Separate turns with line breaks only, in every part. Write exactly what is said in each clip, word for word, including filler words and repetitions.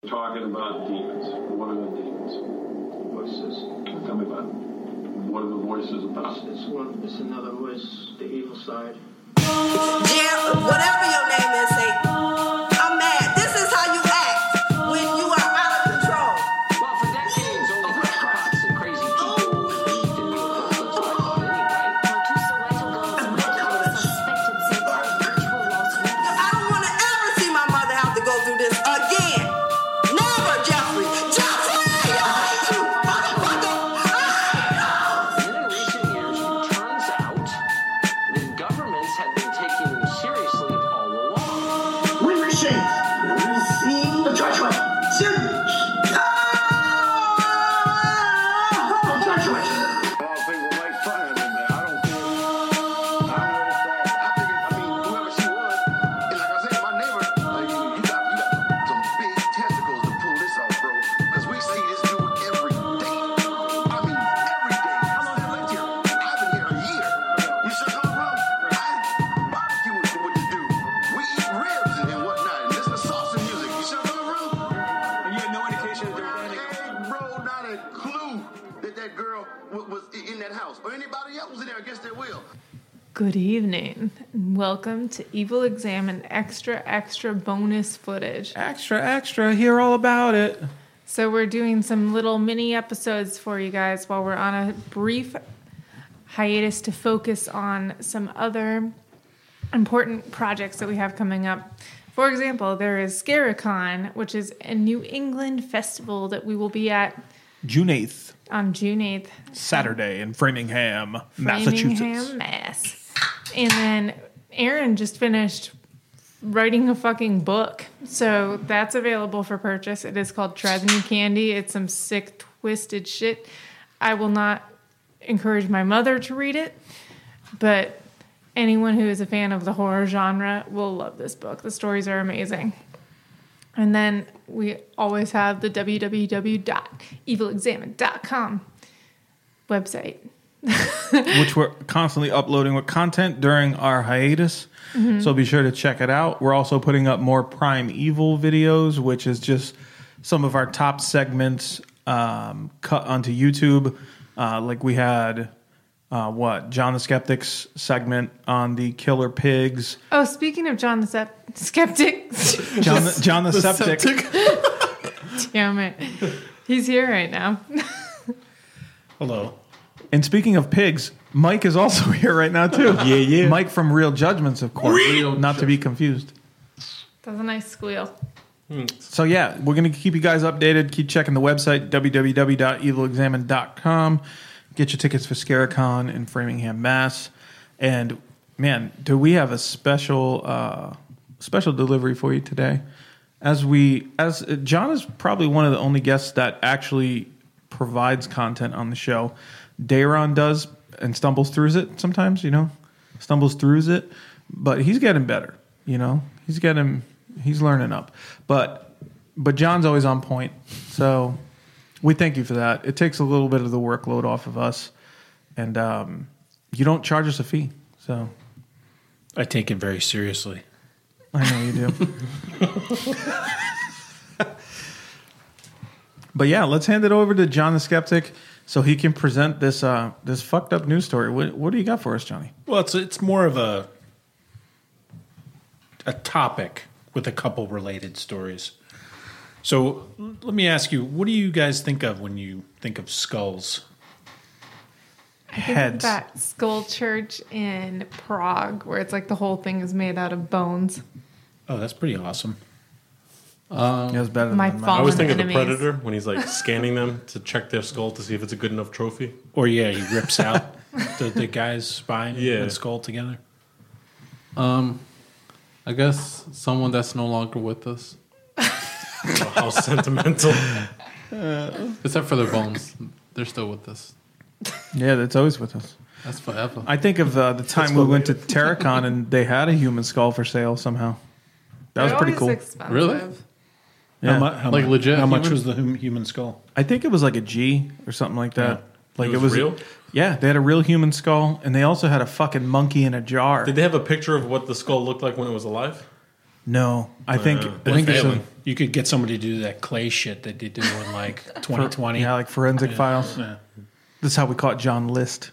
Talking about demons. What are the demons?
Voices.
Tell me about it. What are the voices about?
It's one. It's another voice. The evil side.
Yeah, whatever your name is, Satan. I'm mad. This is how you act when you are out of control.
Well, for decades, only crackpots and crazy people believed in U F Os. That's what I thought anyway.
I don't want to ever see my mother have to go through this again. Never, Jeffrey. Jeffrey! I hate you, motherfucker!
And then in recent years, it turns out that governments had been taking them seriously all along.
We receive the judgment. The judgment.
A lot of people make fun of me, man. I don't care. I don't understand. I think, I mean, whoever she was, and like I said, my neighbor, uh, you, you got you got some big testicles to pull this off, bro. Because we see this dude every day. I mean, every day. How long have you lived here? I've been here a year. You should come from. I barbecue with, with the dude. We eat ribs and, and whatnot, and listen to salsa music. You should come from.
And you had no indication that there was
Not
anything.
a, bro, not a clue that that girl wa- was in that house or anybody else was in there against their will.
Good evening, and welcome to Evil Examine extra, extra bonus footage.
Extra, extra, hear all about it.
So we're doing some little mini episodes for you guys while we're on a brief hiatus to focus on some other important projects that we have coming up. For example, there is Scaricon, which is a New England festival that we will be at
June eighth,
on June eighth.
Saturday in Framingham, Massachusetts.
Framingham, Mass. And then Aaron just finished writing a fucking book. So that's available for purchase. It is called Try the New Candy. It's some sick, twisted shit. I will not encourage my mother to read it, but anyone who is a fan of the horror genre will love this book. The stories are amazing. And then we always have the w w w dot evil examine dot com website.
Which we're constantly uploading with content during our hiatus.
Mm-hmm.
So be sure to check it out. We're also putting up more Prime Evil videos, which is just some of our top segments um, cut onto YouTube. Uh, like we had, uh, what, John the Skeptic's segment on the killer pigs.
Oh, speaking of John the Sep- Skeptic.
John the, John the, Septic.
Damn it. He's here right now.
Hello.
And speaking of pigs, Mike is also here right now, too.
Yeah, yeah.
Mike from Real Judgments, of course.
Real
not to be confused.
That's a nice squeal.
So, yeah, we're going to keep you guys updated. Keep checking the website, w w w dot evil examine dot com. Get your tickets for Scaricon in Framingham, Mass. And, man, do we have a special uh, special delivery for you today? As we, as uh, John is probably one of the only guests that actually provides content on the show. Dayron does and stumbles through it sometimes, you know, stumbles through it, but he's getting better, you know, he's getting, he's learning up, but, but John's always on point. So we thank you for that. It takes a little bit of the workload off of us, and um, you don't charge us a fee. So
I take it very seriously.
I know you do. But yeah, let's hand it over to John the Skeptic so he can present this uh, this fucked up news story. What, what do you got for us, Johnny?
Well, it's it's more of a a topic with a couple related stories. So let me ask you, what do you guys think of when you think of skulls?
I think
Heads.
of that skull church in Prague where it's like the whole thing is made out of bones.
Oh, that's pretty awesome.
Um, yeah, it's better
My
than
fault.
I always think
enemies.
of the Predator when he's like scanning them to check their skull to see if it's a good enough trophy.
Or yeah, he rips out the, the guy's spine
Yeah.
and skull together.
Um, I guess someone that's no longer with us.
Oh, how sentimental.
Uh, Except for their bones. They're still with us.
Yeah, that's always with us.
That's forever.
I think of uh, the time we went to Terracon and they had a human skull for sale somehow. That was
They're
pretty
always
cool.
expensive.
Really?
Yeah.
How, mu- how
Like
mu-
legit
How much
human?
was the hum- human skull?
I think it was like a G or something like that.
Yeah.
Like
It was real?
Yeah, they had a real human skull, and they also had a fucking monkey in a jar.
Did they have a picture of what the skull looked like when it was alive?
No, I think
Uh,
I think it's a,
Failing. You could get somebody to do that clay shit that they do in like twenty twenty.
Yeah, like forensic
Yeah.
files.
Yeah.
This is how we caught John List.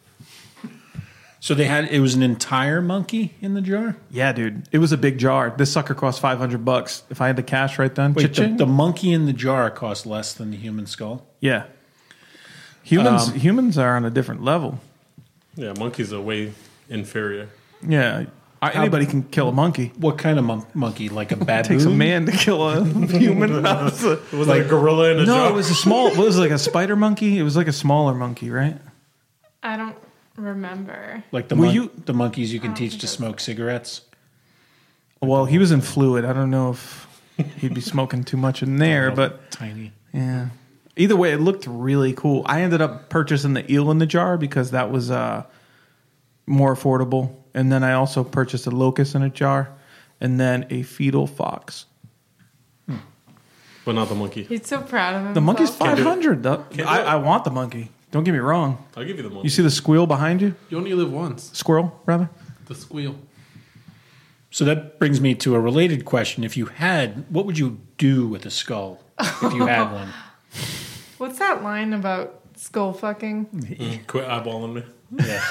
So they had it was an entire monkey in the jar.
Yeah, dude. It was a big jar. This sucker cost five hundred bucks. If I had the cash right then.
Wait, the,
cha-ching.
the monkey in the jar cost less than the human skull.
Yeah. Humans
Um,
humans are on a different level.
Yeah, monkeys are way inferior.
Yeah. I, anybody can kill a monkey.
What kind of mon- monkey? Like a
It
baboon?
takes a man to kill a human.
Was like a gorilla in a
no,
jar?
it was a small. What was it, like a spider monkey? It was like a smaller monkey, right?
I don't remember.
Like the
Were
mon-
you-
the monkeys you can
I don't
teach
think
to
it was-
smoke cigarettes.
Well, he was in fluid. I don't know if he'd be smoking too much in there,
Oh,
but
tiny.
yeah. Either way, it looked really cool. I ended up purchasing the eel in the jar because that was uh, more affordable. And then I also purchased a locust in a jar and then a fetal fox.
But not the monkey.
He's so proud of himself.
The monkey's
Can't do it.
five hundred. though.
Can't do
I,
it.
I want the monkey. Don't get me wrong.
I'll give you the monkey.
You see the squeal behind you?
You only live once.
Squirrel, rather?
The squeal.
So that brings me to a related question. If you had, what would you do with a skull if you had one?
What's that line about skull fucking?
Mm, quit eyeballing me.
Yeah.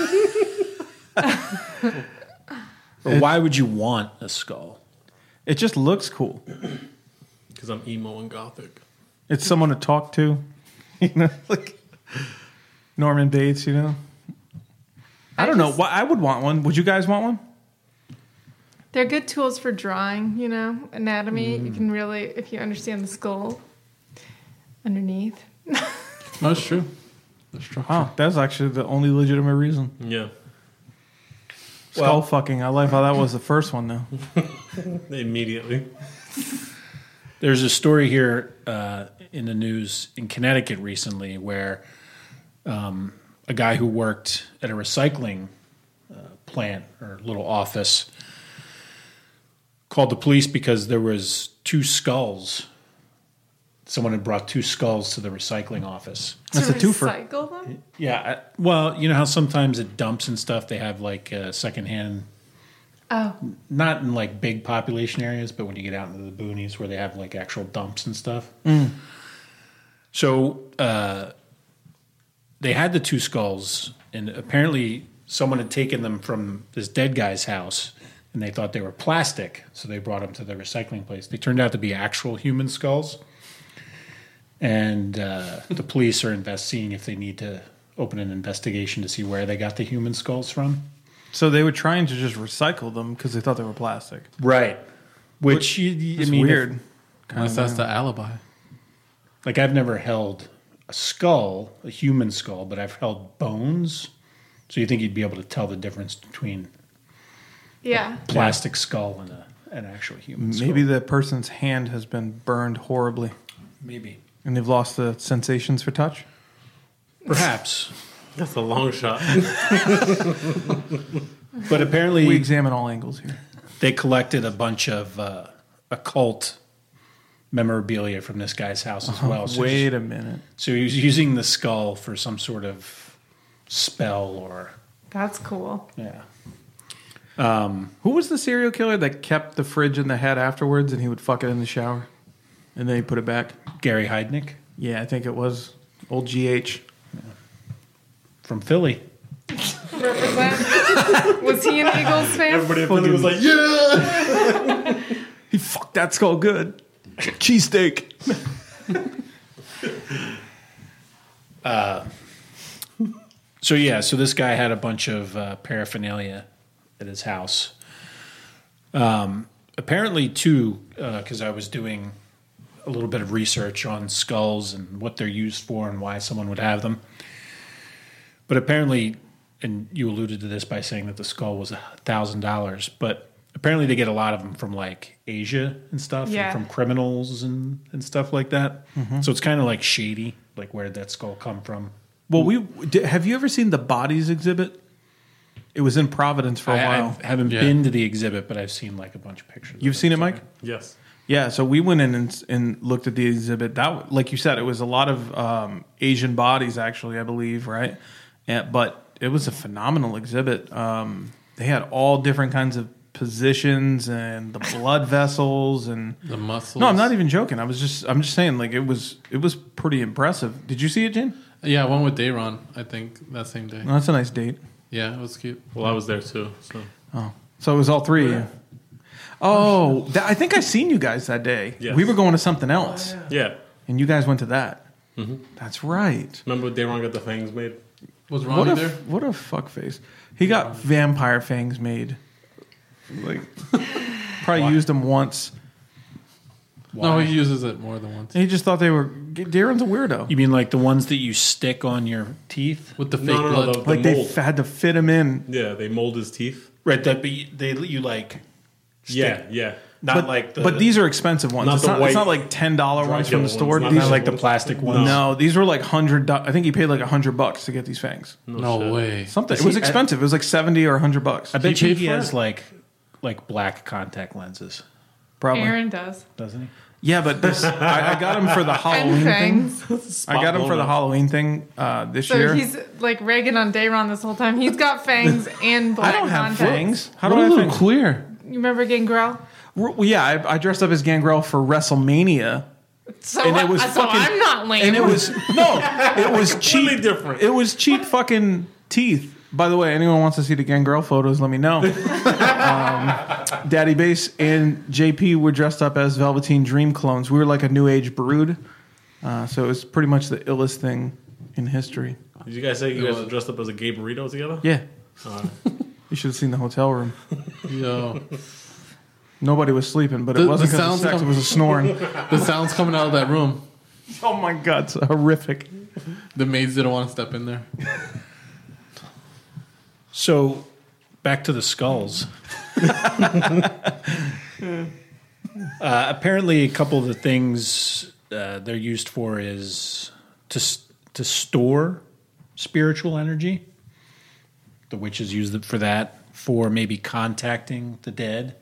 Or why would you want a skull?
It just looks cool.
Because I'm emo and gothic.
It's someone to talk to. You know, like Norman Bates, you know? I,
I
don't
just-
know. Why I would want one. Would you guys want one?
They're good tools for drawing, you know, anatomy. You can really, if you understand the skull underneath.
That's true. The structure.
Oh, that's actually the only legitimate reason.
Yeah.
Skull
Well-
fucking. I like how that was the first one, though.
Immediately.
There's a story here uh, in the news in Connecticut recently where um, a guy who worked at a recycling uh, plant or little office called the police because there was two skulls. Someone had brought two skulls to the recycling office.
That's
to
a twofer.
recycle them?
Yeah, I, well, you know how sometimes at dumps and stuff they have like uh, secondhand,
Oh,
not in like big population areas, but when you get out into the boonies where they have like actual dumps and stuff. So uh, they had the two skulls, and apparently someone had taken them from this dead guy's house, and they thought they were plastic, so they brought them to the recycling place. They turned out to be actual human skulls, and uh, the police are investigating if they need to open an investigation to see where they got the human skulls from.
So they were trying to just recycle them because they thought they were plastic.
Right. Which, you, you-
It's
I mean, if-
weird.
Unless that's the alibi.
like I've never held a skull, a human skull, but I've held bones. So you think you'd be able to tell the difference between
yeah.
plastic skull and a, an actual human skull?
Maybe the person's hand has been burned horribly
Maybe.
and they've lost the sensations for touch.
Perhaps.
That's a long shot.
But apparently
We examine all angles here.
they collected a bunch of uh, occult memorabilia from this guy's house as well. So,
Wait a minute.
so he was using the skull for some sort of spell or
That's cool.
yeah.
Who was the serial killer that kept the fridge in the head afterwards and he would fuck it in the shower? And then he put it back?
Gary Heidnick
Yeah, I think it was old G H.
from Philly.
Represent. Was he an Eagles fan?
Everybody in Philly was like, yeah!
He fucked that skull good. Cheesesteak.
So yeah, so this guy had a bunch of uh, paraphernalia at his house. Um, apparently, too, because I was doing a little bit of research on skulls and what they're used for and why someone would have them. But apparently, and you alluded to this by saying that the skull was a thousand dollars, but apparently they get a lot of them from like Asia and stuff, and
Yeah.
from criminals and, and stuff like that. So it's kind of like shady, like where did that skull come from?
Well, we did, have you ever seen the Bodies exhibit? It was in Providence for a
I,
while.
I haven't
Yeah.
been to the exhibit, but I've seen like a bunch of pictures. of
You've seen it,
so-
Mike?
Yes.
Yeah, so we went in and, and looked at the exhibit. That, like you said, it was a lot of um, Asian bodies, actually, I believe, right? And, but it was a phenomenal exhibit. Um, they had all different kinds of positions and the blood vessels and
The muscles.
No, I'm not even joking. I was just I'm just saying like it was it was pretty impressive. Did you see it, Jane?
Yeah, I went with Dayron, I think, that same day.
No, that's a nice date.
Yeah, it was cute.
Well, I was there too. So
Oh, so it was all three of you. Oh, that, I think I seen you guys that day.
Yes.
We were going to something else,
yeah.
and you guys went to that.
Mm-hmm.
That's right.
Remember when Dayron got the fangs made?
Was
What
Ronnie
a
there?
what a fuck face. He got vampire fangs made. Like probably used them once.
No, he uses it more than once.
He just thought they were. Darren's a weirdo.
You mean like the ones that you stick on your teeth?
With the fake
No, no, no,
blood.
the- the
Like they
mold.
f- had to fit him in.
Yeah, they mold his teeth.
Right, that but you, they you like
Yeah, yeah.
not
But,
like the
but these are expensive ones.
Not
It's
the
not, it's
white
not like ten dollar ones from
Dracula
the store.
ones, not
These
not
are
like the
ones.
plastic ones.
no, these were like hundred. do- I think he paid like a hundred bucks to get these fangs.
No
shit.
way.
Something.
Does
It was
he-
expensive. It was like seventy or a hundred bucks.
I bet
He
you
paid
he
for
has
it?
like like black contact lenses,
Probably.
Aaron does.
doesn't he?
Yeah, but this I, I got him for the Halloween
And
thing.
fangs.
I got him for the
blown up.
Halloween thing uh, this
So
year.
he's like ragging on Dayron this whole time. He's got fangs and black
I don't have
contacts.
fangs. How
What
do I
a
have
little
fangs?
queer.
You remember Gangrel?
Well, yeah, I, I dressed up as Gangrel for WrestleMania.
So,
And it was
so
fucking-
I'm not lame.
And it was no, it was cheap.
Completely different.
It was cheap fucking teeth. By the way, anyone wants to see the Gangrel photos, let me know. um, Daddy Bass and J P were dressed up as Velveteen Dream clones. We were like a new age brood, uh, so it was pretty much the illest thing in history.
Did you guys say you guys were dressed up as a gay burrito together?
Yeah,
Uh,
you should have seen the hotel room.
Yo.
Nobody was sleeping, but it
The-
wasn't
the
because of
sounds
sex.
come-
It was a snoring.
The sounds coming out of that room.
Oh my god, it's horrific.
The maids didn't want to step in there.
So back to the skulls. uh, apparently, a couple of the things uh, they're used for is to s- to store spiritual energy. The witches use it for that, for maybe contacting the dead.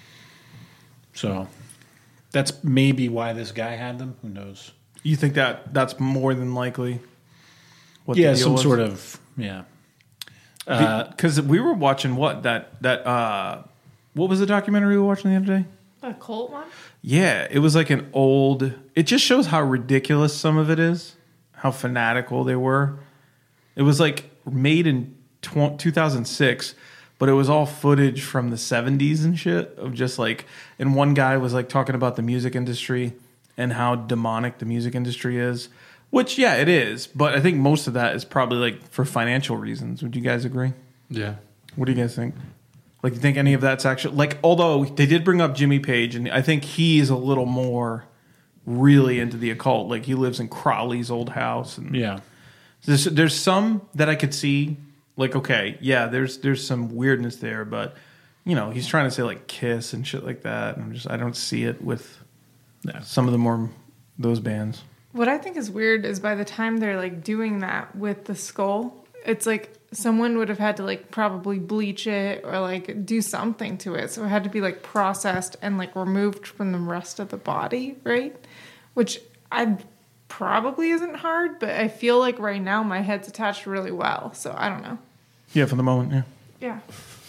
So that's maybe why this guy had them. Who knows?
You think that that's more than likely? What
Yeah,
the deal
some
was?
sort of yeah. Uh,
Because we were watching what that that uh, what was the documentary we were watching the other day?
a cult one.
Yeah, it was like an old. It just shows how ridiculous some of it is, how fanatical they were. It was like made in tw- two thousand six, but it was all footage from the seventies and shit of just like. And one guy was like talking about the music industry and how demonic the music industry is. Which, yeah, it is. But I think most of that is probably like for financial reasons. Would you guys agree?
Yeah.
What do you guys think? Like, you think any of that's actually like? Although they did bring up Jimmy Page, and I think he's a little more really into the occult. Like he lives in Crowley's old house, and
yeah.
there's there's some that I could see. Like, okay, yeah, there's there's some weirdness there, but you know, he's trying to say like Kiss and shit like that, and I'm just I don't see it with some of the more those bands.
What I think is weird is by the time they're like doing that with the skull, it's like someone would have had to like probably bleach it or like do something to it. So it had to be like processed and like removed from the rest of the body, right? Which I probably isn't hard, but I feel like right now my head's attached really well. So I don't know.
Yeah, for the moment, yeah.
Yeah.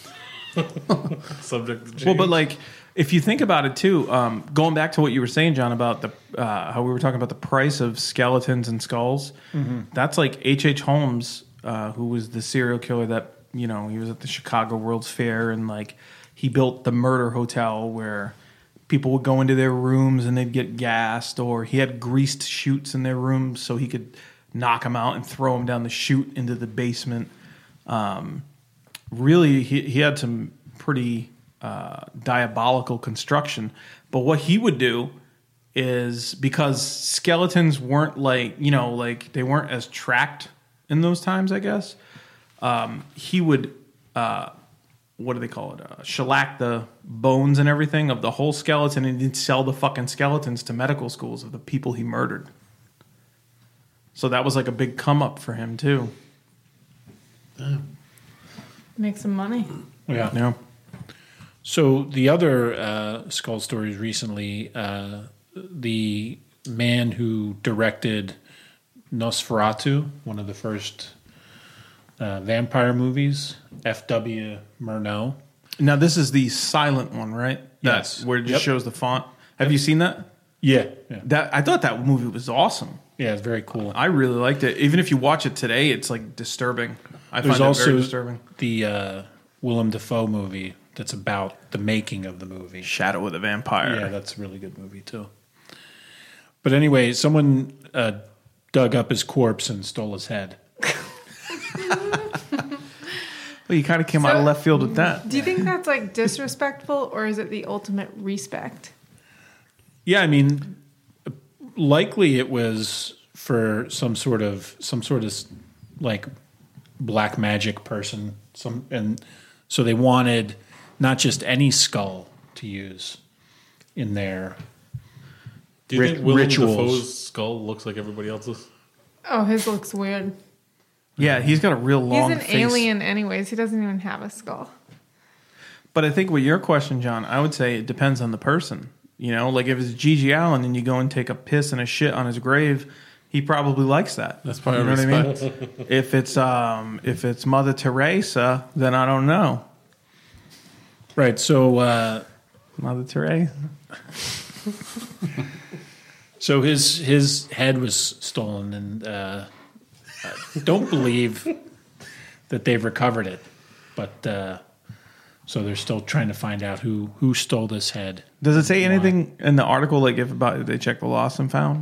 subject to change.
Well, but like if you think about it too, um, going back to what you were saying, John, about the uh, how we were talking about the price of skeletons and skulls,
Mm-hmm.
that's like H H. Holmes, uh, who was the serial killer that you know he was at the Chicago World's Fair, and like he built the murder hotel where people would go into their rooms and they'd get gassed, or he had greased chutes in their rooms so he could knock them out and throw them down the chute into the basement. Um, really, he, he had some pretty uh, diabolical construction. But what he would do is, because skeletons weren't like, you know, like they weren't as tracked in those times, I guess, um, he would, uh, what do they call it? Uh, shellac the bones and everything of the whole skeleton, and he'd sell the fucking skeletons to medical schools of the people he murdered. So that was like a big come up for him too.
Make some money.
Yeah.
Yeah.
So the other uh, skull stories recently, uh, the man who directed Nosferatu, one of the first uh, vampire movies, F W Murnau.
Now this is the silent one, right? That's
Yes.
where it just
Yep.
shows the font. Have you seen that?
Yeah, yeah,
That I thought that movie was awesome.
yeah. It's very cool.
I really liked it. Even if you watch it today, it's like disturbing. I
There's
find it
also
very disturbing.
the uh, Willem Dafoe movie that's about the making of the movie.
Shadow of the Vampire.
Yeah, that's a really good movie too. But anyway, someone uh, dug up his corpse and stole his head.
Well, you kind of came out of
So-
left field with that.
Do you think that's like disrespectful, or is it the ultimate respect?
Yeah, I mean, likely it was for some sort of some sort of like black magic person. Some and so they wanted not just any skull to use in their
Do you
rit-
think Willem
rituals.
Dafoe's skull looks like everybody else's?
Oh, his looks weird.
Yeah, he's got a real long
He's an
face.
alien, anyways. He doesn't even have a skull.
But I think with your question, John, I would say it depends on the person. You know, like if it's Gigi Allen and you go and take a piss and a shit on his grave, he probably likes that.
That's part
you
of
know what I mean?
respect.
If it's um, if it's Mother Teresa, then I don't know.
right. So uh,
Mother Teresa.
so his his head was stolen, and uh, I don't believe that they've recovered it, but. Uh, So they're still trying to find out who, who stole this head.
Does it say anything in the article like if about if they checked the lost and found?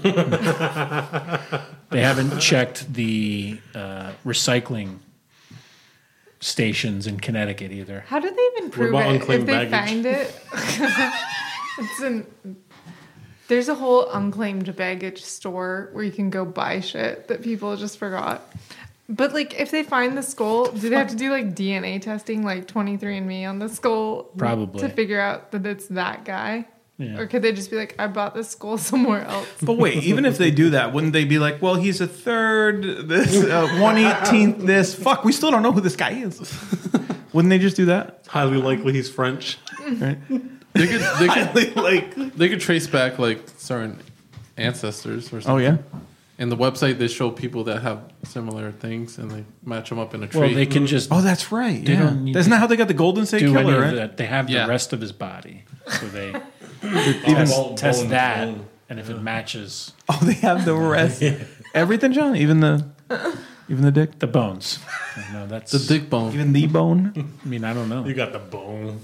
They haven't checked the uh, recycling stations in Connecticut either.
How do they even prove
about
it? If
unclaimed
they
baggage?
find it, it's an. There's a whole unclaimed baggage store where you can go buy shit that people just forgot. But like, if they find the skull, do they have to do like D N A testing, like twenty-three and me on the skull,
Probably.
to figure out that it's that guy?
Yeah.
Or could they just be like, I bought this skull somewhere else?
But wait, even if they do that, wouldn't they be like, well, he's a third, this uh, one eighteenth, this? Fuck, we still don't know who this guy is. Wouldn't they just do that?
Highly likely he's French.
Right?
They could they could
like,
they could trace back like certain ancestors or something.
oh yeah.
And the website, they show people that have similar things, and they match them up in a tree.
Well, they can just
Oh, that's right.
They
Yeah.
don't need
Isn't
to
that how they got the Golden State
do any
Killer?
of
Right?
that. They have
Yeah.
the rest of his body, so they
Even
test, test that, and if it matches
Oh, they have the rest. Everything, John. Even the, even the dick.
the bones, no, that's
the dick bone.
Even the bone.
I mean, I don't know.
You got the bone.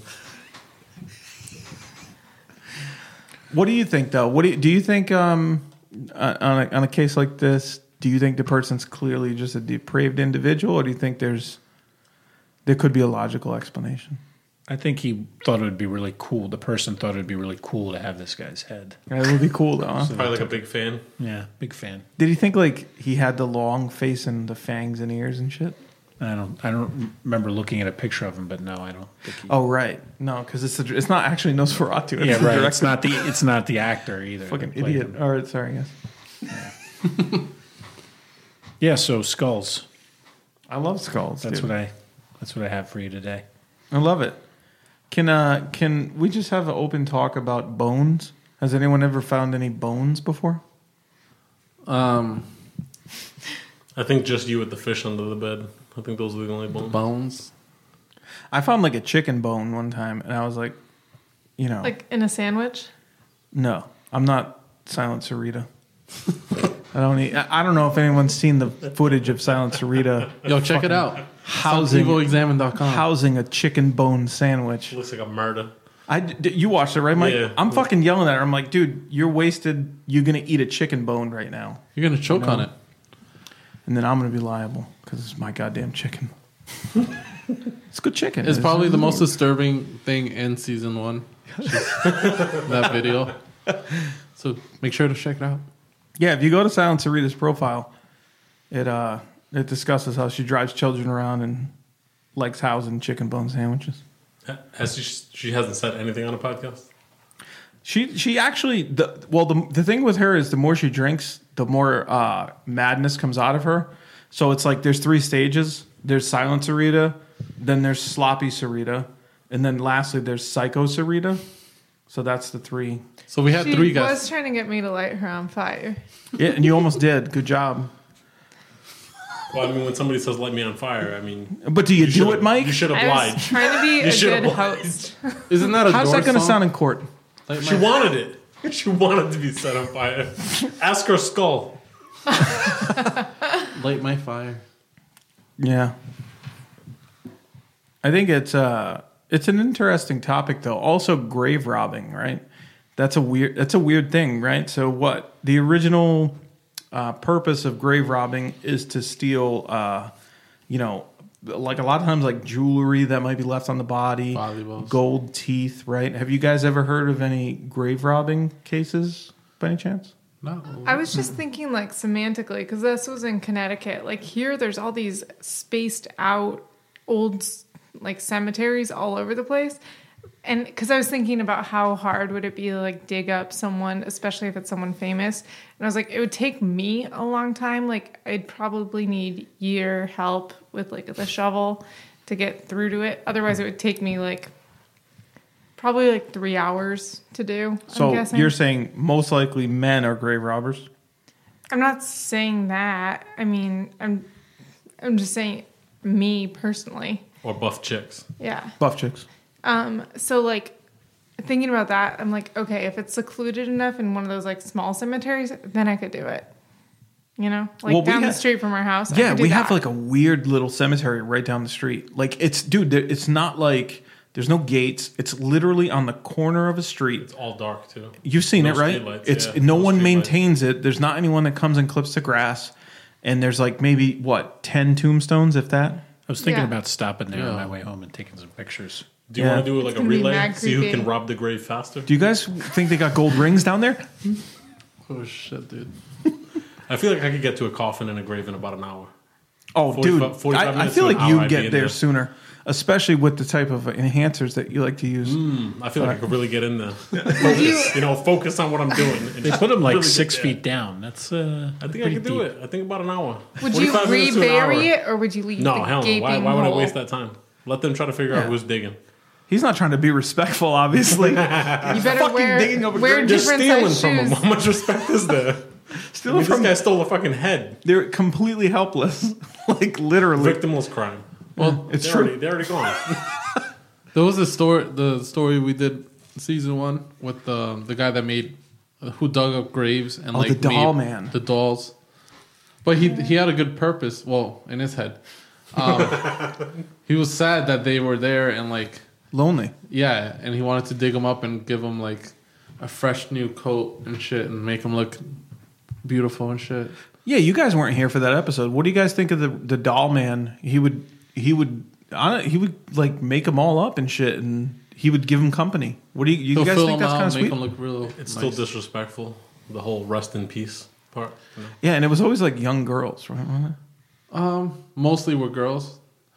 What do you think, though? What do you, do you think um, uh, on a, on a case like this? Do you think the person's clearly just a depraved individual, or do you think there's there could be a logical explanation?
I think he thought it would be really cool. The person thought it would be really cool to have this guy's head.
That would be cool, though. Huh?
Probably like a big fan.
Yeah, big fan.
Did he think like he had the long face and the fangs and ears and shit?
I don't. I don't remember looking at a picture of him, but no, I don't think he.
Oh right, no, because it's the, it's not actually Nosferatu. It's
yeah,
the
right.
director.
It's not the. It's not the actor either.
Fucking
that played
idiot.
him.
Or sorry, yes.
Yeah. So skulls.
I love skulls.
That's
dude.
what I. That's what I have for you today.
I love it. Can uh can we just have an open talk about bones? Has anyone ever found any bones before?
Um,
I think just you with the fish under the bed. I think those are the only bones.
bones.
I found like a chicken bone one time, and I was like, you know,
Like in a sandwich?
no, I'm not Silent Sarita. I don't. Need, I I don't know if anyone's seen the footage of Silent Sarita
Yo, check it out.
housing
evil examine dot com.
housing a chicken bone sandwich.
It looks like a murder.
I d- you watched it, right, Mike?
Yeah.
I'm fucking yelling at her. I'm like, dude, you're wasted. You're gonna eat a chicken bone right now,
You're gonna choke
No.
on it.
and then I'm gonna be liable because it's my goddamn chicken. It's good chicken.
It's probably the most disturbing thing in season one. That video. So make sure to check it out.
Yeah, if you go to Silent Sarita's profile, it uh it discusses how she drives children around and likes housing chicken bone sandwiches.
Has she, she hasn't said anything on a podcast?
She she actually the well the the thing with her is the more she drinks, the more uh, madness comes out of her. So it's like there's three stages. There's Silent Sarita, then there's Sloppy Sarita, and then lastly there's Psycho Sarita. So that's the three.
So we had
She
three
was
guys.
trying to get me to light her on fire.
Yeah, and you almost did. Good job.
Well, I mean, when somebody says "light me on fire," I mean,
But do you, do
should-
it, Mike?
You should
I
oblige.
was trying to be
You
a
should
good
oblige.
host.
Isn't that a
How's
Doors
that going to
song?
sound in court?
Light
She
my-
wanted it. She wanted to be set on fire. Ask her skull.
Light my fire.
Yeah. I think it's uh it's an interesting topic though. Also grave robbing, right? That's a weird that's a weird thing, right? So what? The original uh, purpose of grave robbing is to steal uh you know, like a lot of times like jewelry that might be left on the body,
Valuables.
gold teeth, right? Have you guys ever heard of any grave robbing cases by any chance?
No.
I was just thinking, like, semantically, because this was in Connecticut. Like, here, there's all these spaced out old, like, cemeteries all over the place. And because I was thinking about how hard would it be to, like, dig up someone, especially if it's someone famous. And I was like, it would take me a long time. Like, I'd probably need your help with, like, the shovel to get through to it. Otherwise, it would take me, like, probably, like, three hours to do,
So
I'm guessing.
you're saying most likely men are grave robbers?
I'm not saying that. I mean, I'm I'm just saying me personally.
Or buff chicks.
Yeah.
Buff chicks.
Um so like thinking about that, I'm like, okay, if it's secluded enough in one of those like small cemeteries, then I could do it. You know? Like
Well, we
down the
have-
street from our house. I
Yeah,
could do
we have
that.
like a weird little cemetery right down the street. Like it's, dude, there- it's not like there's no gates. It's literally on the corner of a street.
It's all dark too.
You've seen
No
it, right?
streetlights,
It's
yeah.
no
No
one
streetlights.
maintains it. There's not anyone that comes and clips the grass. And there's like maybe what ten tombstones, if that.
I was thinking
Yeah.
about stopping there on
Yeah.
my way home and taking some pictures.
Do you
Yeah.
want to do like
It's
a
gonna be
relay?
mad
See who
creepy.
can rob the grave faster?
Do you guys think they got gold rings down there?
Oh shit, dude.
I feel like I could get to a coffin and a grave in about an hour.
Oh,
forty-five
dude,
forty-five
I, I
minutes
feel
to an
like you
hour, I'd
get
be in
there
there.
sooner, especially with the type of enhancers that you like to use.
I feel like I could really get in there. Focus, you know, focus on what I'm doing. and
They
just
put them like
really get
six
there.
feet down. That's uh,
I think I could do it. I think about an hour.
Would you
forty-five minutes to an hour.
rebury it or would you leave
No,
the
hell no.
gaping
Why, why would I
hole?
waste that time? Let them try to figure
Yeah.
out who's digging.
He's not trying to be respectful, obviously.
You better
fucking
wear,
digging up a
wear
grave.
They're
different
stealing
size
from
shoes.
them. How much respect is there? I
Stealing
mean, this
from
guy stole a fucking head.
They're completely helpless, like literally.
Victimless crime.
Well,
It's
They're
true.
already, they're already gone.
there was a story. The story we did season one with the the guy that made who dug up graves and
Oh,
like
the doll
made
man.
the dolls. But he he had a good purpose. Well, in his head, um, he was sad that they were there and like
Lonely.
yeah, and he wanted to dig them up and give them like a fresh new coat and shit and make them look beautiful and shit.
Yeah, you guys weren't here for that episode. What do you guys think of the the doll man? He would he would I don't, he would like make them all up and shit, and he would give them company. What do you you
He'll
guys
fill
think
them
that's
out,
kind of
make
sweet?
them look real.
It's
nice.
still disrespectful. The whole rest in peace part. you know?
Yeah, and it was always like young girls, right? Wasn't it?
Um, mostly were girls.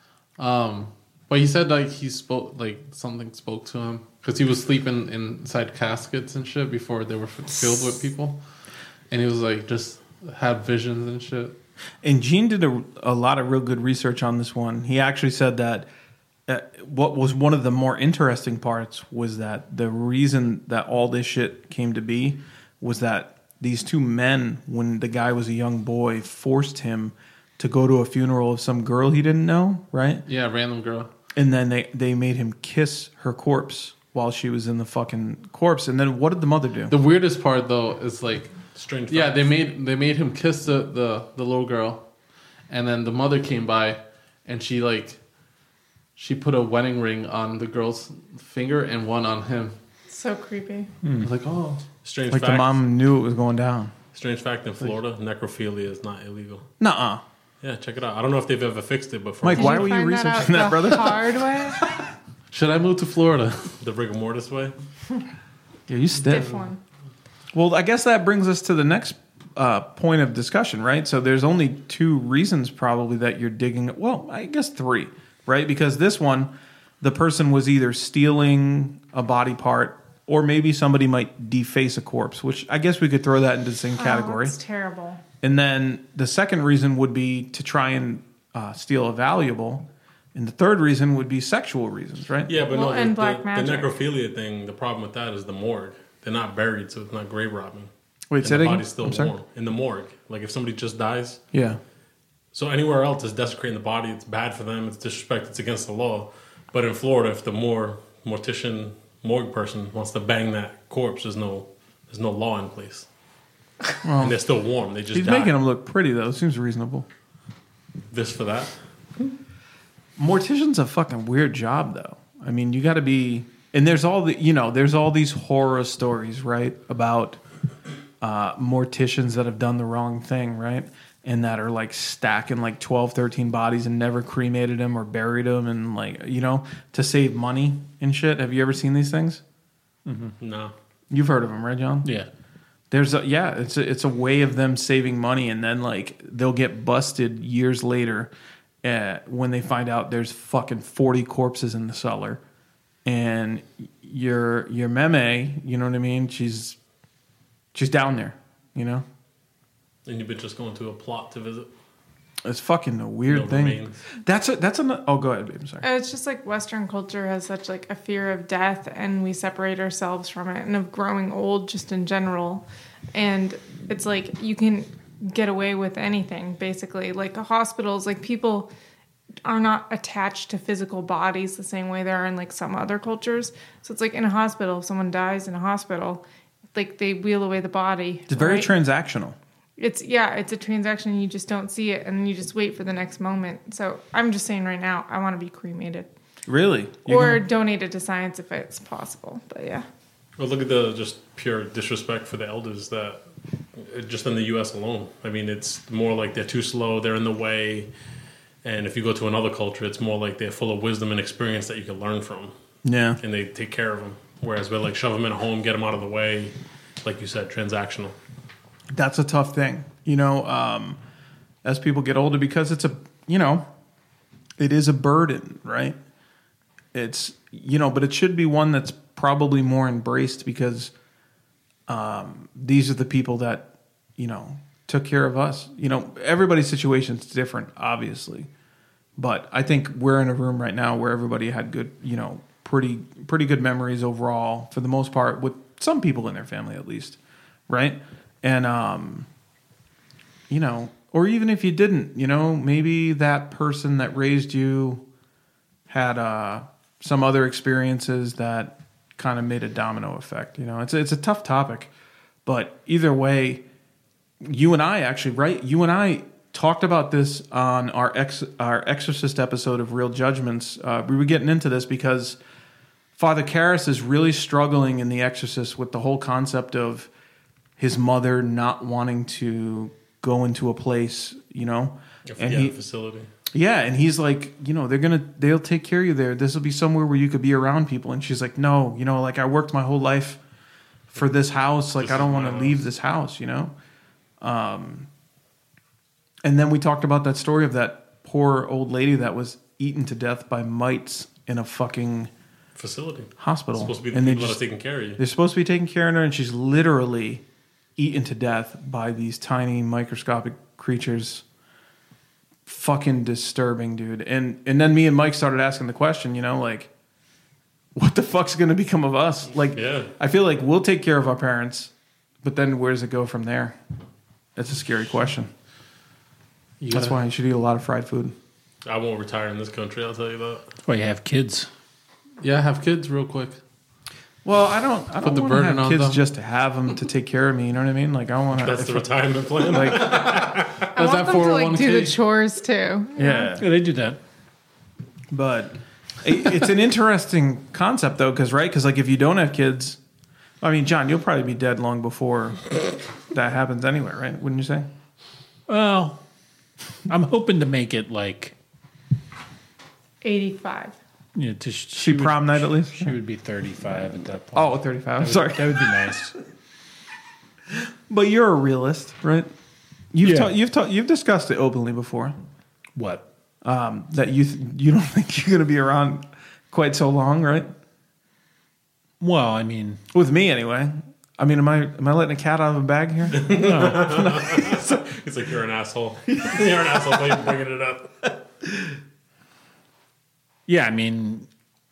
Um, but he said like he spoke like something spoke to him because he was sleeping inside caskets and shit before they were f- filled with people, and he was like just had visions and shit.
And Gene did a, a lot of real good research on this one. He actually said that uh, what was one of the more interesting parts was that the reason that all this shit came to be was that these two men, when the guy was a young boy, forced him to go to a funeral of some girl he didn't know, right?
Yeah, random girl.
And then they, they made him kiss her corpse while she was in the fucking corpse. And then what did the mother do?
The weirdest part though is like,
Strange.
yeah,
facts.
they made they made him kiss the, the the little girl, and then the mother came by, and she like, she put a wedding ring on the girl's finger and one on him.
So creepy.
I was like, oh,
Strange
Like
fact.
the mom knew it was going down.
Strange fact in Florida, necrophilia is not illegal.
Nuh-uh.
Yeah, check it out. I don't know if they've ever fixed it, but for
Mike,
Did
why
you
were you
find
researching
that,
that,
out the
brother?
hard way?
should I move to Florida?
the rigor mortis way.
Yeah, you stiff.
Diff one.
Well, I guess that brings us to the next uh, point of discussion, right? So there's only two reasons probably that you're digging. Well, I guess three, right? Because this one, the person was either stealing a body part or maybe somebody might deface a corpse, which I guess we could throw that into the same category.
Oh, it's terrible.
And then the second reason would be to try and uh, steal a valuable. And the third reason would be sexual reasons, right?
Yeah, but
Well,
no, the,
and
the,
black
the
magic.
necrophilia thing, the problem with that is the morgue. They're not buried, so it's not grave robbing.
Wait,
and
say
the
that again?
body's still
I'm sorry?
warm. In the morgue. Like if somebody just dies,
Yeah.
So anywhere else is desecrating the body. It's bad for them. It's disrespect. It's against the law. But in Florida, if the more mortician morgue person wants to bang that corpse, there's no there's no law in place.
Well,
and they're still warm. They just
he's
die.
making them look pretty though. Seems reasonable.
This for that.
Mortician's a fucking weird job though. I mean, you got to be, and there's all the you know there's all these horror stories, right, about uh, morticians that have done the wrong thing, right, and that are like stacking like twelve, thirteen bodies and never cremated them or buried them, and like you know to save money and shit. Have you ever seen these things?
Mm-hmm. No.
You've heard of them, right, John?
Yeah.
There's a yeah, it's a, it's a way of them saving money, and then like they'll get busted years later uh, when they find out there's fucking forty corpses in the cellar, and your your meme, you know what I mean? She's she's down there, you know.
And you've been just going to a plot to visit.
It's fucking a weird
No
thing.
remains.
That's a that's a oh go ahead, babe. I'm sorry.
Uh, It's just like Western culture has such like a fear of death, and we separate ourselves from it, and of growing old just in general. And it's like you can get away with anything basically. Like hospitals, like people are not attached to physical bodies the same way they are in like some other cultures. So it's like in a hospital, if someone dies in a hospital, like they wheel away the body.
It's very
right?
transactional.
It's yeah, it's a transaction. And you just don't see it, and then you just wait for the next moment. So I'm just saying right now, I want to be cremated,
Really? You
or
can-
donated to science if it's possible. But yeah,
Well, look at the just pure disrespect for the elders that just in the U S alone. I mean, it's more like they're too slow, they're in the way. And if you go to another culture, it's more like they're full of wisdom and experience that you can learn from.
Yeah.
And they take care of them. Whereas we're like shove them in a home, get them out of the way. Like you said, transactional.
That's a tough thing, you know, um, as people get older, because it's a, you know, it is a burden, right? It's, you know, but it should be one that's probably more embraced because um, these are the people that, you know, took care of us. You know, everybody's situation is different, obviously. But I think we're in a room right now where everybody had good, you know, pretty pretty good memories overall, for the most part, with some people in their family at least, right? And, um, you know, or even if you didn't, you know, maybe that person that raised you had uh, some other experiences that kind of made a domino effect. You know, it's, it's a tough topic. But either way, you and I actually, right? You and I talked about this on our ex, our Exorcist episode of Real Judgments. Uh, we were getting into this because Father Karras is really struggling in The Exorcist with the whole concept of his mother not wanting to go into a place, you know,
If
and
you
he,
have a facility.
yeah, and he's like, you know, they're gonna, they'll take care of you there. This will be somewhere where you could be around people. And she's like, no, you know, like I worked my whole life for this house. Like
This
I don't
is
want
my
to
house.
leave this house, you know. Um, and then we talked about that story of that poor old lady that was eaten to death by mites in a fucking
Facility.
hospital.
It's supposed to be the
And they
people
just-
that are taking care of you.
They're supposed to be taking care of her, and she's literally eaten to death by these tiny microscopic creatures. Fucking disturbing, dude. And and then me and Mike started asking the question, you know, like, what the fuck's going to become of us? Like,
Yeah.
I feel like we'll take care of our parents, but then where does it go from there? That's a scary question.
You
That's
gotta-
why you should eat a lot of fried food.
I won't retire in this country, I'll tell you that.
That's why you have kids.
Yeah, have kids real quick.
Well, I don't. I
Put
don't
the
want to
burden
have
on
kids
them.
just to have them to take care of me. You know what I mean? Like I want to.
That's the retirement plan.
Like,
I
That's
want
that
them to like
401k.
do the chores too.
yeah.
Yeah, they do that.
But it, it's an interesting concept, though, because right, because like if you don't have kids, I mean, John, you'll probably be dead long before that happens anyway, right? Wouldn't you say?
Well, I'm hoping to make it like,
eighty-five.
you know, to she,
See
would-
prom night at least.
She would be thirty-five at that point.
Oh, thirty-five. I'm
That would-
sorry,
that would be nice.
but you're a realist, right? You've
Yeah.
ta- you've ta- you've discussed it openly before.
What?
Um, that you th- you don't think you're going to be around quite so long, right?
Well, I mean,
With me, anyway. I mean, am I am I letting a cat out of a bag here?
no.
It's like you're an asshole. You're an asshole for bringing it up.
Yeah, I mean,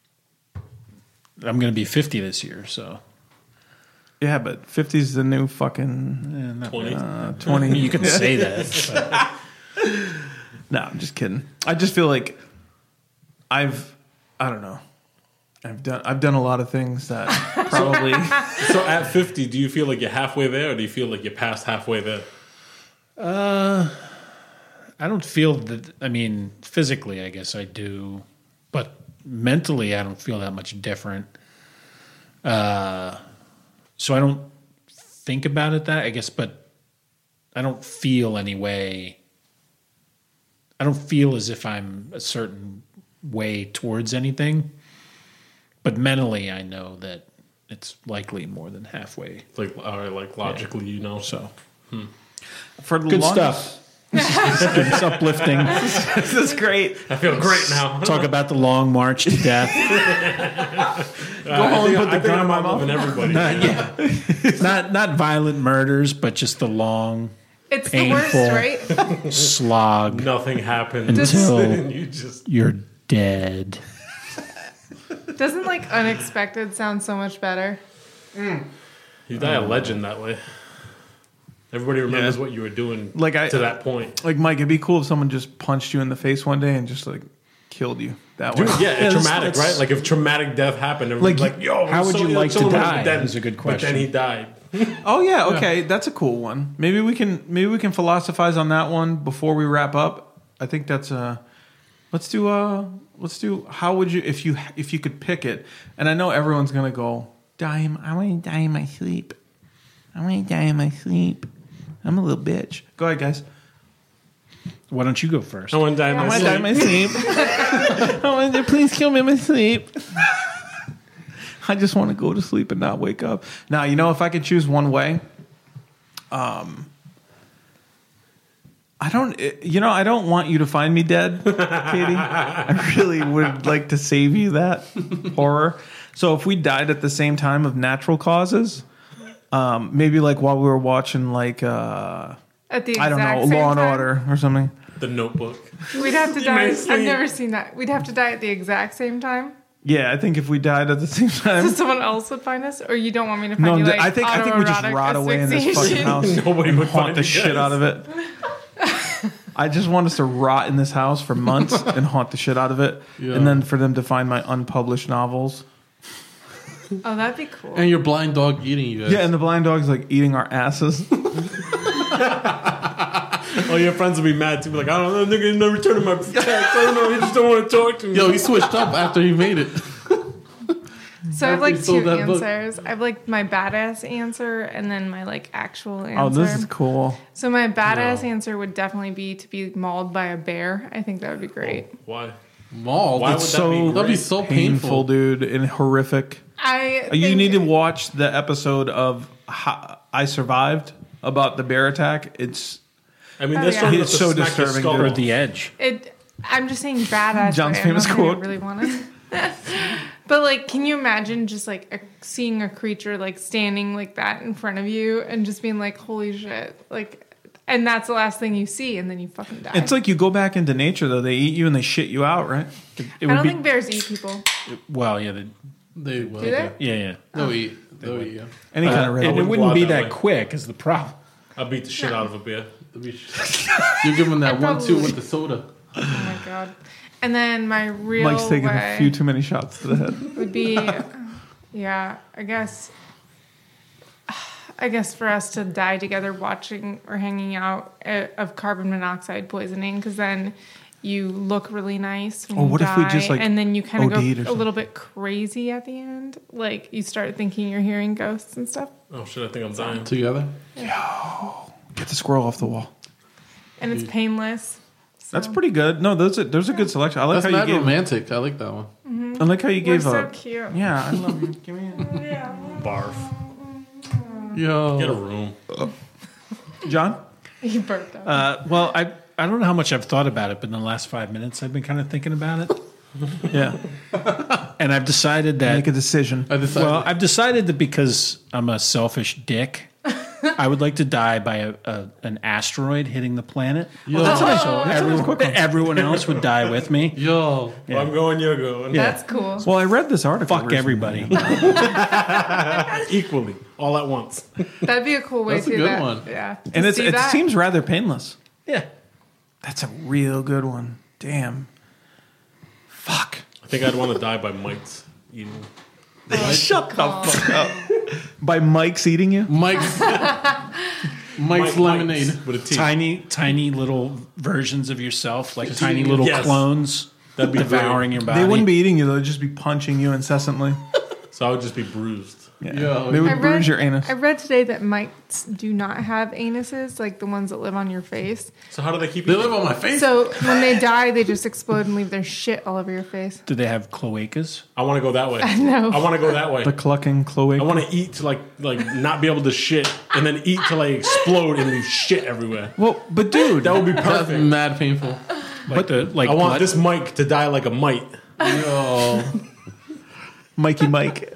I'm going to be fifty this year, so.
Yeah, but fifty's the new fucking
eh, not
twenty.
really.
uh,
I
twenty.
mean, you can say that. But
No, I'm just kidding. I just feel like I've, I don't know. I've done, I've done a lot of things that probably.
So at fifty, do you feel like you're halfway there, or do you feel like you're past halfway there?
Uh, I don't feel that. I mean, physically, I guess I do, but mentally, I don't feel that much different. Uh, so I don't think about it that I guess, but I don't feel any way. I don't feel as if I'm a certain way towards anything, but mentally, I know that it's likely more than halfway.
Like, all right, like logically, yeah. you know.
So,
hmm.
for the
good
longest,
stuff. This is, good. It's uplifting.
This is great.
I feel great now.
Talk about the long march to death.
Go uh, home and put the gun in my mouth.
Everybody.
Not, yeah. not not violent murders, but just the long,
It's
painful
the worst, right?
slog.
Nothing happened
until
you just
you're dead.
Doesn't like unexpected sound so much better?
You die a legend that way. Everybody remembers
Yeah.
what you were doing
Like I,
to that point.
Like Mike, it'd be cool if someone just punched you in the face one day and just like killed you that
Dude,
way.
yeah,
Yeah,
traumatic,
that's-
right? Like if traumatic death happened, everybody's
Like,
like, "Yo,
how would
so
you
ill,
like to
so ill,"
die?
But then,
Is a good
But then
question.
he died.
Oh yeah, okay, that's a cool one. Maybe we can maybe we can philosophize on that one before we wrap up. I think that's a. Let's do uh let's do. How would you if you if you could pick it? And I know everyone's gonna go die. In, I want to die in my sleep. I want to die in my sleep. I'm a little bitch. Go ahead, guys.
Why don't you go first?
I want to die in
I
my
want to die in my
sleep.
sleep. I want to please kill me in my sleep. I just want to go to sleep and not wake up. Now, you know, if I could choose one way, um, I don't, you know, I don't want you to find me dead, Katie. I really would like to save you that horror. So if we died at the same time of natural causes, um, maybe like while we were watching like, uh,
At the
I don't know,
exact same
Law and
time?
Order or something.
The Notebook.
We'd have to
You
die.
may
I've
see.
never seen that. We'd have to die at the exact same time.
Yeah, I think if we died at the same time.
So someone else would find us, or you don't want me to find
No,
you? Like
I think I think we just
autoerotic
rot away in this fucking
asphyxiation?
house.
Nobody
and
would
haunt
find
the
you
shit
guys.
out of it. I just want us to rot in this house for months and haunt the shit out of it,
Yeah.
and then for them to find my unpublished novels.
Oh, that'd be cool.
And your blind dog eating you guys.
Yeah, and the blind dog's like eating our asses.
All your friends will be mad too. Be like, I don't know, they're not returning my text. I don't know, he just don't want to talk to me.
Yo, he switched up after he made it.
So I have
After you
like
sold
two
that book.
answers. I have like my badass answer and then my like actual answer.
Oh, this is cool.
So my badass
No.
answer would definitely be to be mauled by a bear. I think that would be great.
Why?
Mauled.
Why
It's
would that
So
be great?
That'd be so
painful,
painful.
dude, and horrific.
I
You
think-
need to watch the episode of How I Survived about the bear attack. It's
I mean,
Oh,
they're
yeah.
strong
It's
enough to
so
smack your
disturbing,
skull
dude.
Or
off.
the edge.
It. I'm just saying badass.
John's
way.
famous
I'm not saying
quote.
I really want it. But like, can you imagine just like a, seeing a creature like standing like that in front of you and just being like, "Holy shit!" Like, and that's the last thing you see, and then you fucking die.
it's like you go back into nature though. They eat you and they shit you out, right?
It
I
would
don't
be
think bears eat people.
well, yeah, the,
They will.
Do they?
yeah, yeah.
They'll eat. They'll eat you.
Any kind of
And
red.
it
wouldn't
wouldn't
go
be
out that
that
way.
quick. Is the problem?
I beat the shit out of a bear.
You give him that
I
one two
probably-
with the soda.
Oh my god! And then my real
Mike's taking
way
a few too many shots to the head.
would be, yeah, I guess. I guess for us to die together watching or hanging out uh, of carbon monoxide poisoning, because then you look really nice when
Or
you
what if we
die,
just, like,
and then you kind of
OD'd or
go a
something?
little bit crazy at the end. Like you start thinking you're hearing ghosts and stuff,
Oh shit! I think I'm dying.
Together.
Get the squirrel off the wall.
and it's painless.
That's
so.
pretty good. No, those are, those are good selection. I like
That's
how you
mad
gave.
romantic. I like that one.
I like how you
We're
gave
so
a.
cute.
Yeah, I love you. Give me a,
Barf.
Yo.
Get a room.
John.
You burped out.
Uh, well, I I don't know how much I've thought about it, but in the last five minutes, I've been kind of thinking about it,
Yeah.
and I've decided that.
Make a decision.
I decided.
Well, I've decided that because I'm a selfish dick, I would like to die by a, a an asteroid hitting the planet.
Yo.
That's a nice,
So
that's a nice
everyone,
quick one.
everyone else would die with me.
Yo.
Well, I'm going. You're going.
That's cool.
Well, I read this article.
Fuck
recently.
everybody.
Equally, all at once.
That'd be a cool way
That's a
to do
good
that.
one.
Yeah.
And
To
it's
see
it
that.
seems rather painless.
Yeah.
That's a real good one. Damn. Fuck.
I think I'd want to die by mites eating.
Shut the fuck up. By Mike's eating you?
Mike's Mike's
Mike
lemonade.
Mikes with a T.
Tiny, tiny little versions of yourself, like
Just
tiny
eating-
little
yes.
clones,
That'd be
devouring
great.
your body.
They wouldn't be eating you, they'd just be punching you incessantly.
So I would just be bruised.
Yeah.
Yo,
They would
I
bruise
read,
your anus.
I read today that mites do not have anuses, like the ones that live on your face.
So how do they keep
they
you?
live on my face.
So when they die, they just explode and leave their shit all over your face.
Do they have cloacas?
I want to go that way. I
know.
I want to go that way.
The clucking cloaca.
I want to eat to like like not be able to shit, and then eat to like explode and leave shit everywhere.
Well, but dude,
That would be
That's
perfect.
mad painful.
Like the like
I want
blood-
this Mike to die like a mite.
Yo,
Mikey Mike.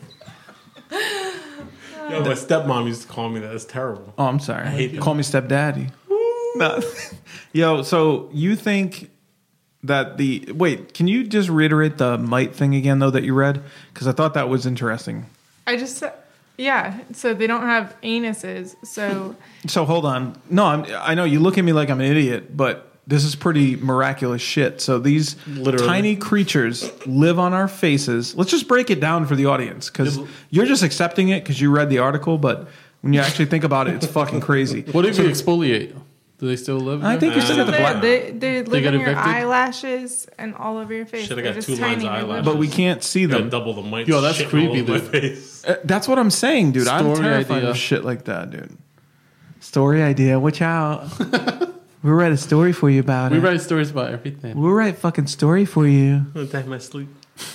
Yo, my stepmom used to call me that. It's terrible.
Oh, I'm sorry.
hate that.
Call me stepdaddy. No. Yo, so you think that the wait? Can you just reiterate the mite thing again, though, that you read? Because I thought that was interesting.
I just, yeah. So they don't have anuses. So
So hold on. No, I'm, I know you look at me like I'm an idiot, but this is pretty miraculous shit. So these
Literally.
tiny creatures live on our faces. Let's just break it down for the audience, because you're just accepting it because you read the article, but when you actually think about it, it's fucking crazy.
what if you exfoliate? Do they still live?
I
there?
think you still got the
they,
black.
they, they live
get
in your
evicted?
eyelashes and all over your face.
Should've
They're
got
just
two lines
tiny.
of
They live-
eyelashes.
But we can't see
You gotta
them.
double the mites.
Yo, that's
shitting
creepy,
all over my
dude.
face.
Uh, That's what I'm saying, dude. I'm
Story
terrified
idea.
of shit like that, dude. Story idea. Watch out. We'll write a story for you about
We
it.
write stories about everything.
We'll write a fucking story for you.
I'm gonna die in my sleep.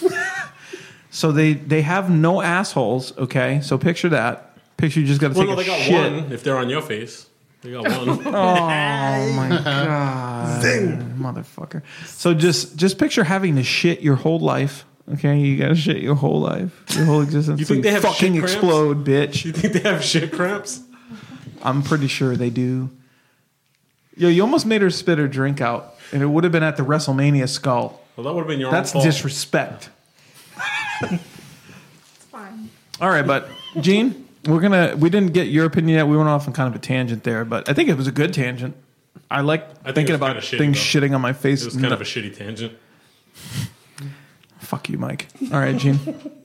So they they have no assholes. Okay, so picture that. Picture you just got to
Well,
take
no,
a
they got
shit.
one. If they're on your face, they got one.
Oh my god, motherfucker! So just just picture having to shit your whole life. Okay, you got to shit your whole life, your whole existence.
You think
So
they have
fucking
shit cramps?
explode, bitch?
You think they have shit cramps?
I'm pretty sure they do. Yo, you almost made her spit her drink out, and it would have been at the WrestleMania skull.
Well, that would have been your
That's
own fault.
disrespect.
It's fine.
All right, but Gene, we're gonna. We didn't get your opinion yet. We went off on kind of a tangent there, but I think it was a good tangent. I like
I think
thinking
it was
about
kinda shitty,
things
though.
shitting on my face.
It was kind
No-
of a shitty tangent.
Fuck you, Mike. All right, Gene.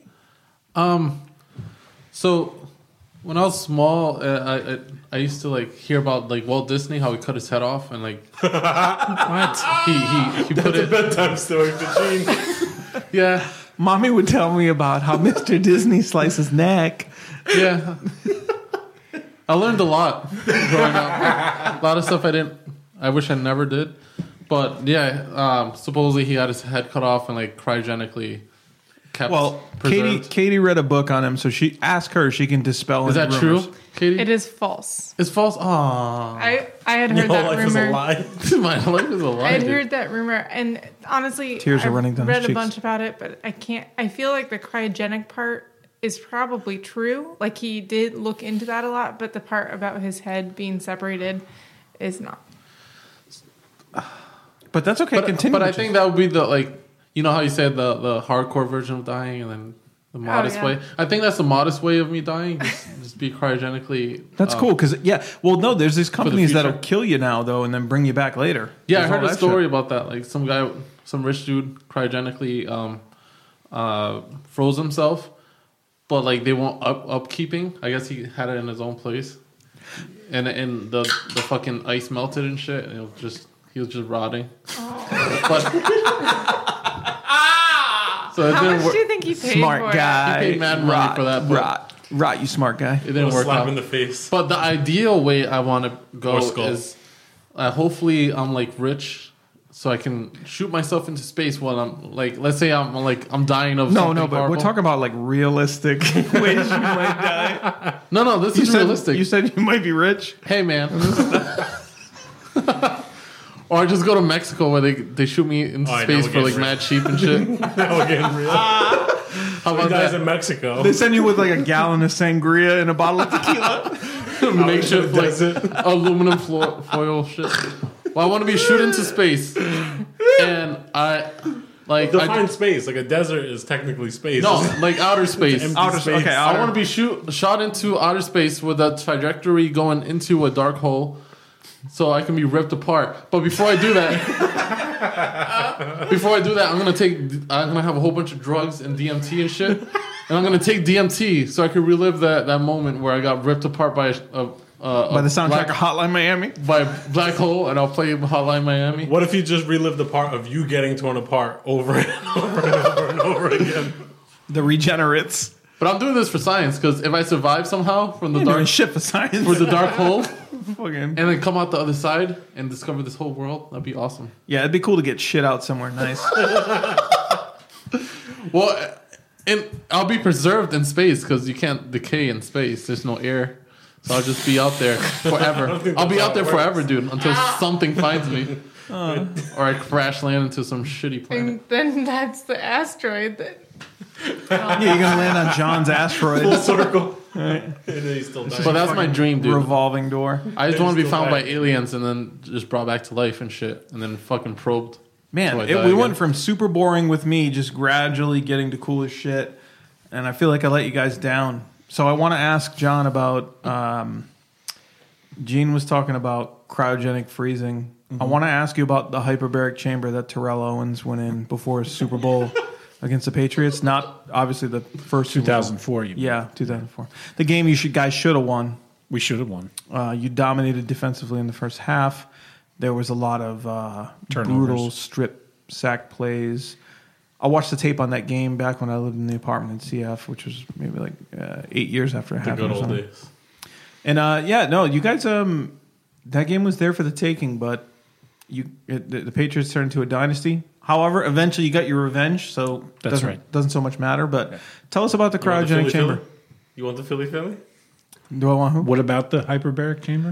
Um, so when I was small, uh, I, I I used to like hear about like Walt Disney, how he cut his head off, and like what he he he put it.
Bedtime story for Gene.
Yeah,
Mommy would tell me about how Mister Disney sliced his neck.
yeah. I learned a lot growing up. A lot of stuff I didn't. I wish I never did. But yeah, um, supposedly he had his head cut off and like cryogenically kept.
Well, Katie
preserved.
Katie read a book on him, so she asked her. She can dispel.
Is
any
that
rumors.
true, Katie?
It is false.
It's false. Aww.
I, I had
Your
heard
whole
that
life is a
rumor.
lie.
My life is a lie.
I had
dude.
heard that rumor, and honestly,
Tears are
I've
running down his
read a
cheeks.
bunch about it, but I can't. I feel like the cryogenic part is probably true. Like he did look into that a lot, but the part about his head being separated is not.
But that's okay.
But,
Continue.
but I
with
think
your-
that would be the like, you know how you said the the hardcore version of dying, and then the modest
yeah.
way. I think that's the modest way of me dying. Just, just be cryogenically.
that's
um,
cool because yeah. Well, no, there's these companies
future.
that'll kill you now though, and then bring you back later.
Yeah,
There's
I
all
heard a
that
story
shit.
about that. Like some guy, some rich dude, cryogenically um, uh, froze himself, but like they won't up upkeeping. I guess he had it in his own place, and and the the fucking ice melted and shit, and it was just he was just rotting. But so it
How
didn't
much
work.
do you think he paid
Smart
for
guy.
He paid mad money
rot,
for that, but-
Rot, rot, you smart guy.
It didn't
Little
work
slap
out.
in the face.
But the ideal way I want to go
Or skull.
is, uh, hopefully I'm like rich, so I can shoot myself into space while I'm like, let's say I'm like I'm dying of
No,
something
no, but
horrible.
we're talking about like realistic ways you might die.
No, no, this
You
is
said,
realistic.
you said you might be rich.
Hey, man. Or I just go to Mexico where they they shoot me into
All right,
space
now
for
we're
like
getting
mad sheep and shit.
Now we're getting real.
How
He
about
dies
that?
in Mexico.
They send you with like a gallon of sangria and a bottle of tequila.
Makeshift like
desert.
aluminum flo- foil shit. Well, I want to be shoot into space, and I like I,
Define space. Like a desert is technically space.
no like outer space.
Empty
Outer-
space.
okay,
I
outer-
want to be shoot shot into outer space with a trajectory going into a dark hole, so I can be ripped apart. But before I do that, before I do that, I'm gonna take. I'm gonna have a whole bunch of drugs and D M T and shit, and I'm gonna take D M T so I can relive that that moment where I got ripped apart by a. a Uh,
By the soundtrack
black,
of Hotline Miami?
By Black Hole, and I'll play Hotline Miami.
What if you just relive the part of you getting torn apart over and over and over and over again?
The regenerates.
But I'm doing this for science, because if I survive somehow from the
You're doing
dark
shit for science.
for the dark hole,
Fucking.
and then come out the other side and discover this whole world, that'd be awesome.
Yeah, it'd be cool to get shit out somewhere nice.
Well, and I'll be preserved in space because you can't decay in space. There's no air. So I'll just be out there forever. I'll be out there forever, dude, until something finds me.
Uh.
Or I crash land into some shitty planet.
And then that's the asteroid that.
Yeah, you're gonna land on John's asteroid.
Full circle.
Right.
And then he's still dying.
But that's my dream, dude.
Revolving door.
I just want to be
Still
found by
dying.
aliens and then just brought back to life and shit. And then fucking probed.
Man,
So I
it,
die
we
again.
went from super boring with me, just gradually getting to cool as shit, and I feel like I let you guys down. So I want to ask John about. Um, Gene was talking about cryogenic freezing.
Mm-hmm.
I want to ask you about the hyperbaric chamber that Terrell Owens went in before his Super Bowl against the Patriots. Not obviously the first
two
Super Bowl.
thousand four. You mean.
Yeah, two thousand four. The game you should guys should have won.
We should have won.
Uh, you dominated defensively in the first half. There was a lot of uh,
Turnovers.
brutal strip sack plays. I watched the tape on that game back when I lived in the apartment in C F, which was maybe like uh, eight years after it
The
happened.
good
or
old
something.
days.
And uh, yeah, no, you guys, um, that game was there for the taking, but you it, the, the Patriots turned into a dynasty. However, eventually you got your revenge, so
That's
doesn't,
right.
doesn't so much matter. But
Yeah.
tell us about the
You want the
cryogenic
Philly
chamber.
Philly? You want the Philly Philly?
Do I want who?
What about the hyperbaric chamber?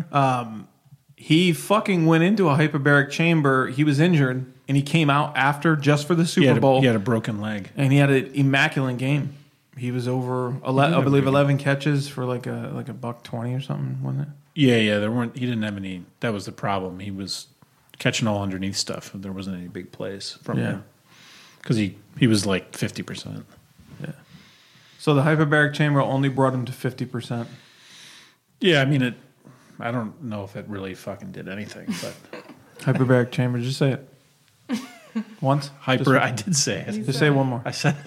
He fucking went into a hyperbaric chamber. He was injured, and he came out after just for the
he,
Super
had a,
Bowl.
he had a broken leg.
And he had an immaculate game. He was over, ele- I believe, eleven catches for like a like a buck twenty or something, wasn't it?
Yeah, yeah. There weren't. He didn't have any. That was the problem. He was catching all underneath stuff. There wasn't any big plays from
Yeah.
him because he he was like fifty percent.
Yeah. So the hyperbaric chamber only brought him to fifty percent.
Yeah, I mean it. I don't know if it really fucking did anything, but
Hyperbaric chamber, just say it once.
hyper.
Just,
I did say it.
just say it one more.
I said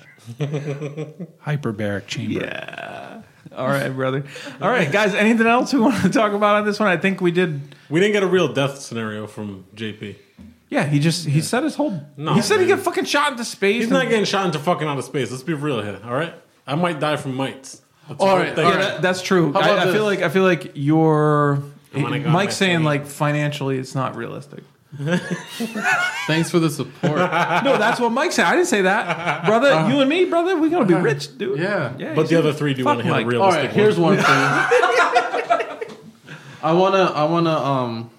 hyperbaric chamber.
Yeah. All right, brother. All right, guys. Anything else we want to talk about on this one? I think we did.
We didn't get a real death scenario from J P.
Yeah, he just he said his whole.
No,
he said he
man.
got fucking shot into space.
He's
and-
not getting shot into fucking outer space. Let's be real here, all right? I might die from mites. That's
All
a good
right,
thing.
all
Yeah,
right.
that, that's true.
How about
I, I
this?
feel like I feel like you're.
I'm gonna go on
Mike's
my
saying
twenty.
like financially, it's not realistic.
Thanks for the support.
No, that's what Mike said. I didn't say that, brother. You and me, brother, we gotta be rich, dude.
Yeah.
yeah.
But
he's
the
a-
other three do
fuck
want to hear
Mike.
the
All
realistic
right, here's
one.
one thing. I wanna, I wanna, um,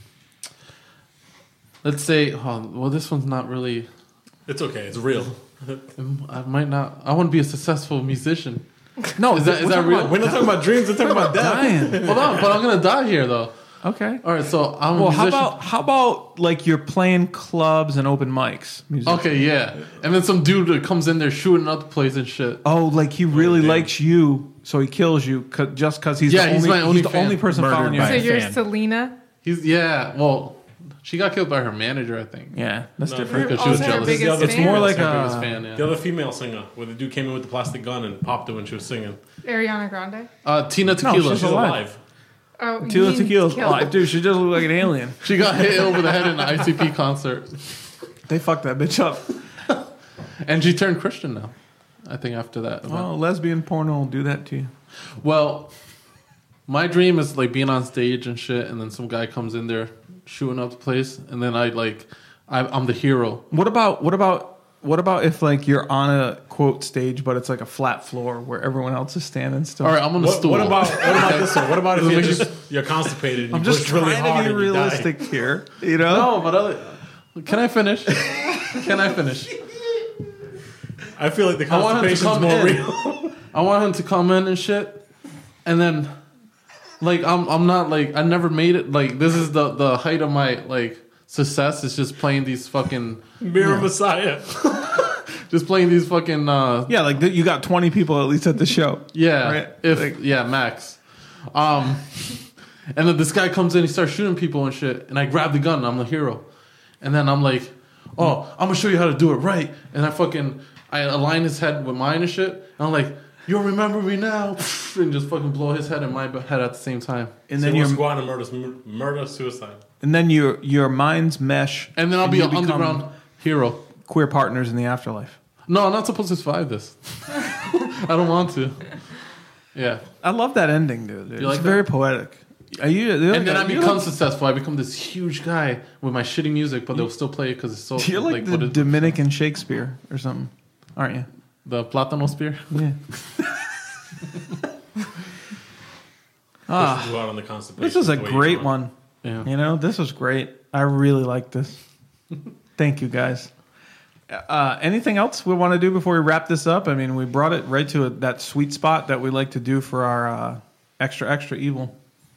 let's say, oh, well, this one's not really.
It's okay. It's real.
I might not. I want to be a successful musician.
No,
Is that is that real?
We're not talking about dreams. We're talking about death.
dying.
Hold on, but I'm gonna die here though.
Okay.
All right, so I'm a
Well, how
musician.
about how about like you're playing clubs and open mics? Music.
Okay, yeah, and then some dude that comes in there shooting up the place and shit.
Oh, like he really
damn.
likes you, so he kills you 'cause- just because he's
Yeah,
the
he's
only
my only
he's the
fan.
only person
Murdered
following you.
by
So
a
you're
fan.
Selena.
He's yeah. Well, she got killed by her manager, I think.
Yeah, that's
No.
different.
Because she was
Also her
jealous.
biggest
It's
fan.
more like
Her
a-
biggest fan, yeah.
The other female singer, where the dude came in with the plastic gun and popped her when she was singing.
Ariana Grande.
Uh, Tina Tequila.
she's
She's
alive.
alive.
Oh, you
Tila
mean
Tequila's
killed.
alive, dude. She does look like an alien.
She got hit over the head in an I C P concert,
They fucked that bitch up.
and she turned Christian now. I think after that. event.
Oh, lesbian porno will do that to you.
Well, my dream is like being on stage and shit, and then some guy comes in there shooting up the place, and then I like, I, I'm the hero.
What about what about what about if like you're on a quote stage, but it's like a flat floor where everyone else is standing still?
All right, I'm on the
What,
stool.
what about what about this one? What about if
Does it
you're
make
just you're constipated and
I'm
you
just
push really
trying
hard
to be
and you die?
realistic here. You know?
No, but I, can I finish? Can I finish?
I feel like the
I want him to
constipation's
come
more
in.
real.
I want him to come in and shit, and then, like, I'm I'm not like I never made it. Like, this is the the height of my like success. Is just playing these fucking,
Mirror Messiah.
just playing these fucking. uh
Yeah, like th- you got twenty people at least at the show.
Yeah,
Right.
if
Like-
yeah, max. Um, And then this guy comes in, he starts shooting people and shit. And I grab the gun, and I'm the hero. And then I'm like, oh, I'm gonna show you how to do it right. And I fucking, I align his head with mine and shit. And I'm like, you'll remember me now. And just fucking blow his head and my head at the same time.
And
So
then
you're
your
squad and murder, murder, suicide.
and then your your minds mesh.
And then I'll be
you
an
become
underground hero.
queer partners in the afterlife.
No, I'm not supposed to survive this. I don't want to. Yeah.
I love that ending, dude. It's
You like
very
that?
poetic. Are you?
And then I
you're
become
like,
successful. I become this huge guy with my shitty music, but they'll still play it because it's so.
You're like, the
what it-
Dominican Shakespeare or something, aren't you?
the Plátano spear.
Yeah.
Pushes you out on the constipation.
This was a
the way
great
you
one.
want.
Yeah.
You know, this was great. I really like this. Thank you, guys. Uh, anything else we want to do before we wrap this up? I mean, we brought it right to a, that sweet spot that we like to do for our uh, extra, extra evil.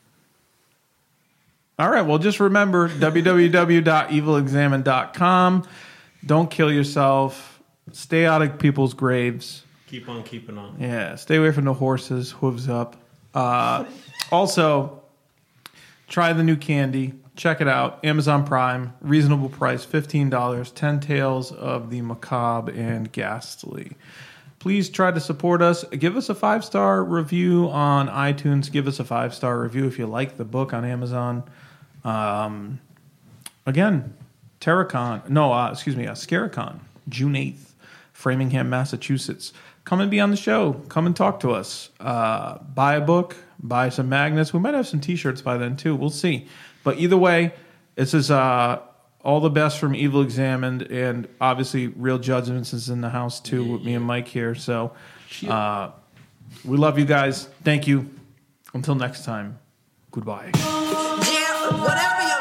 All right. Well, just remember w w w dot evil examine dot com. Don't kill yourself. Stay out of people's graves.
Keep on keeping on.
Yeah. Stay away from the horses. Hooves up. Uh, also, try the new candy. Check it out. Amazon Prime. Reasonable price. fifteen dollars. ten Tales of the Macabre and Ghastly. Please try to support us. Give us a five-star review on iTunes. Give us a five-star review if you like the book on Amazon. Um, again, Terracon. No, uh, excuse me, uh, Scaricon. June eighth. Framingham, Massachusetts. Come and be on the show. Come and talk to us. Uh, buy a book. Buy some magnets. We might have some T-shirts by then, too. We'll see. But either way, this is uh, all the best from Evil Examined, and obviously Real Judgments is in the house too with me and Mike here. So uh, we love you guys. Thank you. Until next time, goodbye.
Yeah, whatever your